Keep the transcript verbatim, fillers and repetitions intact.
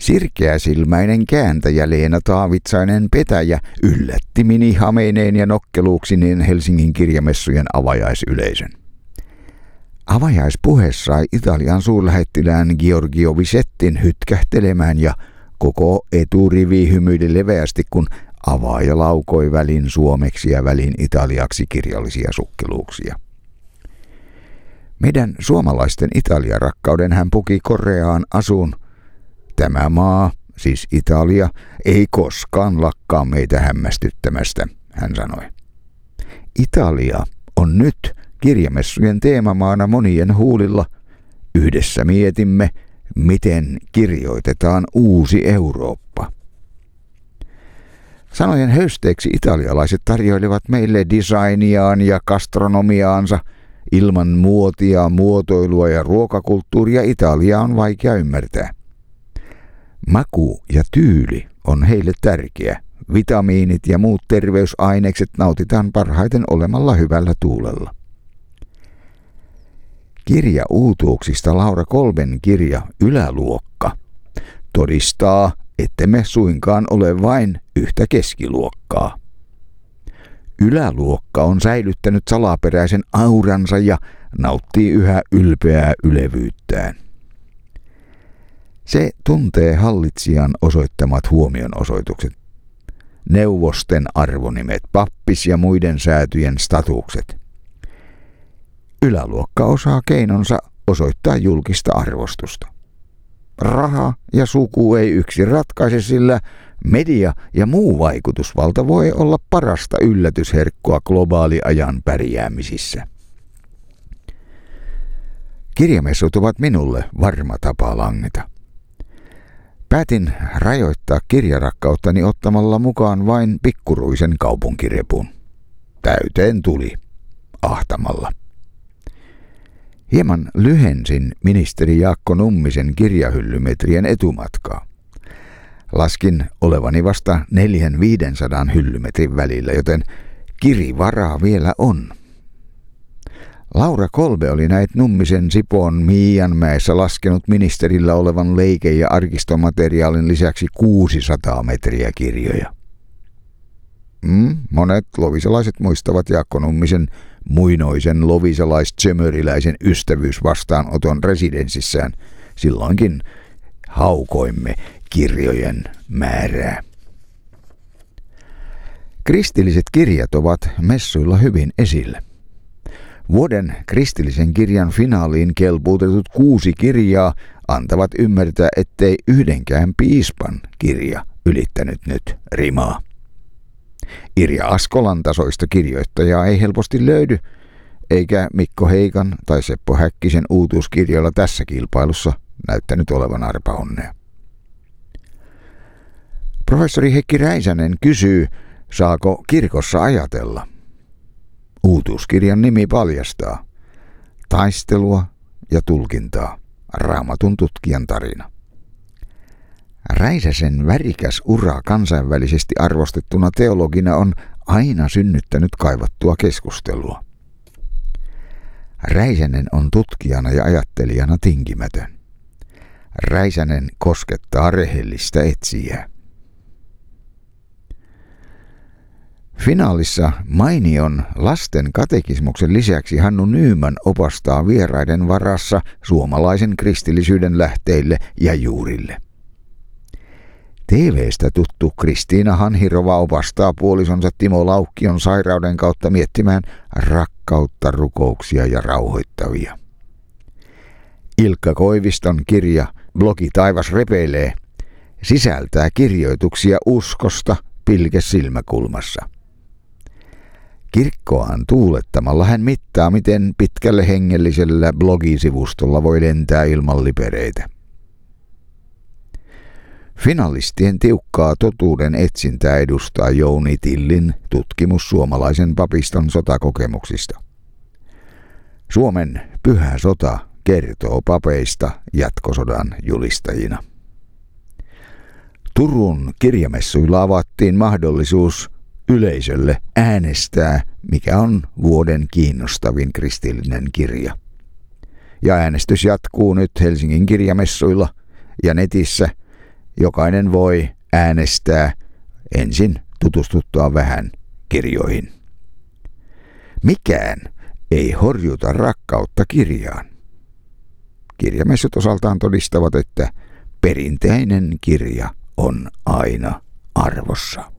Sirkeäsilmäinen kääntäjä Leena Taavitsainen Petäjä yllätti minihameineen ja nokkeluuksineen Helsingin kirjamessujen avajaisyleisön. Avajaispuhe sai Italian suurlähettilään Giorgio Visettin hytkähtelemään ja koko eturivi hymyili leveästi, kun avaaja laukoi välin suomeksi ja välin italiaksi kirjallisia sukkeluuksia. Meidän suomalaisten Italia-rakkauden hän puki koreaan asuun. Tämä maa, siis Italia, ei koskaan lakkaa meitä hämmästyttämästä, hän sanoi. Italia on nyt kirjamessujen teemamaana monien huulilla. Yhdessä mietimme, miten kirjoitetaan uusi Eurooppa. Sanojen höysteeksi italialaiset tarjoilivat meille designiaan ja gastronomiaansa. Ilman muotia, muotoilua ja ruokakulttuuria Italia on vaikea ymmärtää. Maku ja tyyli on heille tärkeä. Vitamiinit ja muut terveysainekset nautitaan parhaiten olemalla hyvällä tuulella. Kirja uutuuksista Laura Kolben kirja Yläluokka todistaa, ettemme suinkaan ole vain yhtä keskiluokkaa. Yläluokka on säilyttänyt salaperäisen auransa ja nauttii yhä ylpeää ylevyyttään. Se tuntee hallitsijan osoittamat huomionosoitukset, neuvosten arvonimet, pappis ja muiden säätyjen statukset. Yläluokka osaa keinonsa osoittaa julkista arvostusta. Raha ja suku ei yksin ratkaise, sillä media ja muu vaikutusvalta voi olla parasta yllätysherkkua globaaliajan pärjäämisissä. Kirjamessut ovat minulle varma tapa langeta. Päätin rajoittaa kirjarakkauttani ottamalla mukaan vain pikkuruisen kaupunkirepun. Täyteen tuli ahtamalla. Hieman lyhensin ministeri Jaakko Nummisen kirjahyllymetrien etumatkaa. Laskin olevani vasta neljän viidensadan hyllymetrin välillä, joten kirivaraa vielä on. Laura Kolbe oli näet Nummisen Sipoon Miianmäessä laskenut ministerillä olevan leike- ja arkistomateriaalin lisäksi kuusisataa metriä kirjoja. Mm, monet lovisalaiset muistavat Jaakko Nummisen muinoisen lovisalais-tsömöriläisen ystävyysvastaanoton residenssissään. Silloinkin haukoimme kirjojen määrää. Kristilliset kirjat ovat messuilla hyvin esillä. Vuoden kristillisen kirjan finaaliin kelpuutetut kuusi kirjaa antavat ymmärtää, ettei yhdenkään piispan kirja ylittänyt nyt rimaa. Irja Askolan tasoista kirjoittajaa ei helposti löydy, eikä Mikko Heikan tai Seppo Häkkisen uutuuskirjoilla tässä kilpailussa näyttänyt olevan arpaonnea. Professori Heikki Räisänen kysyy, saako kirkossa ajatella? Uutuuskirjan nimi paljastaa taistelua ja tulkintaa, Raamatun tutkijan tarina. Räisäsen värikäs ura kansainvälisesti arvostettuna teologina on aina synnyttänyt kaivattua keskustelua. Räisänen on tutkijana ja ajattelijana tinkimätön. Räisänen koskettaa rehellistä etsijää. Finaalissa mainion lasten katekismuksen lisäksi Hannu Nyman opastaa vieraiden varassa suomalaisen kristillisyyden lähteille ja juurille. T V:stä tuttu Kristiina Hanhirova opastaa puolisonsa Timo Laukkion sairauden kautta miettimään rakkautta, rukouksia ja rauhoittavia. Ilkka Koiviston kirja Blogi taivas repeilee sisältää kirjoituksia uskosta pilke silmäkulmassa. Kirkkoaan tuulettamalla hän mittaa, miten pitkälle hengellisellä blogisivustolla voi lentää ilman lipereitä. Finalistien tiukkaa totuuden etsintää edustaa Jouni Tillin tutkimus suomalaisen papiston sotakokemuksista. Suomen pyhä sota kertoo papeista jatkosodan julistajina. Turun kirjamessuilla avattiin mahdollisuus yleisölle äänestää, mikä on vuoden kiinnostavin kristillinen kirja. Ja äänestys jatkuu nyt Helsingin kirjamessuilla ja netissä jokainen voi äänestää ensin tutustuttua vähän kirjoihin. Mikään ei horjuta rakkautta kirjaan. Kirjamessut osaltaan todistavat, että perinteinen kirja on aina arvossa.